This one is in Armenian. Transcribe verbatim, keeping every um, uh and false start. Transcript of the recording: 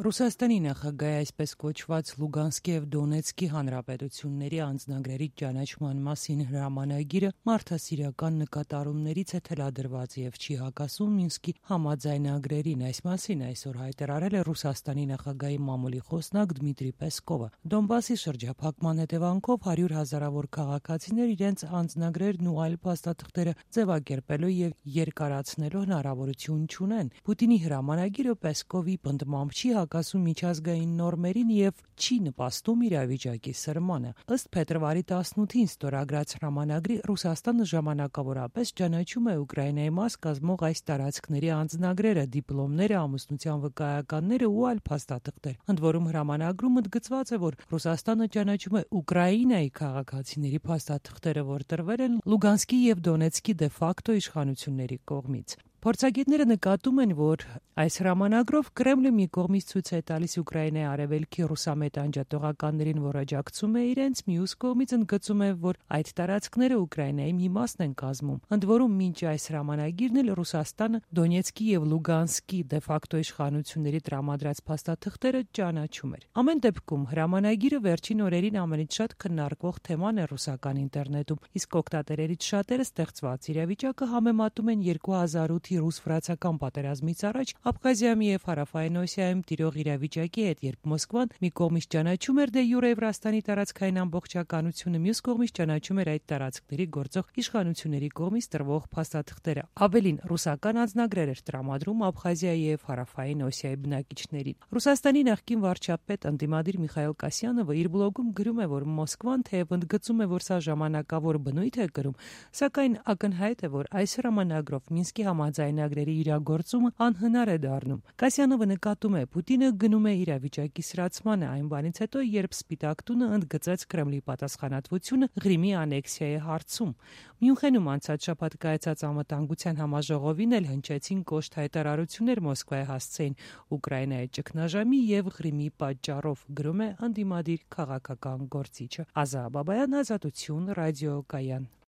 Ռուսաստանի նախագահի այսպես կոչված Լուգանսկի և Դոնեցկի հանրապետությունների անձնագրերի ճանաչման մասին հրամանագիրը մարդասիրական նկատառումներից է թելադրված և չի հակասում Մինսկի համաձայնագրերին։ Այս մասին այսօր հայտարարել է Ռուսաստանի նախագահի մամուլի խոսնակ Դմիտրի Պեսկովը։ Դոնբասի շրջափակման հետևանքով հարյուր հազարավոր քաղաքացիներ իրենց անձնագրերն ու այլ փաստաթղթերը ձևակերպելու և երկարացնելու հնարավորություն չունեն։ Պուտինի հրամանագիրը Պեսկովի պնդմամբ չի հակասում միջազգային նորմերին և չի նպաստում իրավիճակի սրմանը։ Ըստ փետրվարի տասնութին ստորագրած հրամանագրի Ռուսաստանը ժամանակավորապես ճանաչում է Ուկրաինայի մաս կազմող այս տարածքների անձնագրերը, դիպլոմները, ամուսնության վկայականները ու այլ փաստաթղթեր։ Ընդ որում հրամանագրում ընդգծված է, որ Ռուսաստանը ճանաչում է Ուկրաինայի քաղաքացիների փաստաթղթերը, որ տրվել են Լուգանսկի և Դոնեցկի դե-ֆակտո իշխանությունների կողմից։ Փորձագետները նկատում են, որ այս հրամանագրով Կրեմլը մի կողմից ցույց է տալիս Ուկրաինայի արևելքի ռուսամետ անջատողականներին, որ աջակցում է իրենց, մյուս կողմից ընդգծում է, որ այդ տարածքները Ուկրաինայի մի մասն են կազմում։ Ընդ որում մինչ այս հրամանագիրն էլ Ռուսաստանը Դոնեցկի և Լուգանսկի դե-ֆակտո իշխանությունների տրամադրած փաստաթղթերը ճանաչում էր։ Ամեն դեպքում հրամանագիրը վերջին օրերին ամենից շատ քննարկվող թեման է ռուսական ինտերնետում, իսկ օգտատերերից շատերը ստեղծված իրավիճակը համեմատում են երկու հազար ութի ռուս-վրացական պատերազմից առաջ Աբխազիայում և Հարավային Օսիայում տիրող իրավիճակի հետ, երբ Մոսկվան մի կողմից ճանաչում էր դե յուրե Վրաստանի տարածքային ամբողջականությունը, մյուս կողմից ճանաչում էր այդ տարածքների գործող իշխանությունների կողմից տրվող փաստաթղթերը։ Ավելին, ռուսական անձնագրեր էր տրամադրում Աբխազիայի և Հարավային Օսիայի բնակիչներին։ Ռուսաստանի նախկին վարչապետ ընդդիմադիր Միխայիլ Կասյանովը իր բլոգում գրում է, որ Մոսկվան թեև ընդգծում է, որ սա ժամանակավոր բնույթ է կրում, սակայն ակնհայտ է, որ այս հրամանագրով Մինսկի համաձայնագրերի իրագործումը անհնար է դառնում։ Կասյանովը նկատում է, Պուտինը գնում է իրավիճակի սրացմանը այն բանից հետո, երբ Սպիտակ տունը ընդգծեց Կրեմլի պատասխանատվությունը Ղրիմի անեքսիայի հարցում։ Մյունխենում անցած շաբաթ կայացած անվտանգության համաժողովին էլ հնչեցին կոշտ հայտարարություններ Մոսկվայի հասցեին Ուկրաինայի ճգնաժամի և Ղրիմի պատճառով, գրում է ընդդիմադիր քաղաքական գործիչը։ Ազա Բաբայան, Ազատություն, ռադիոկայան։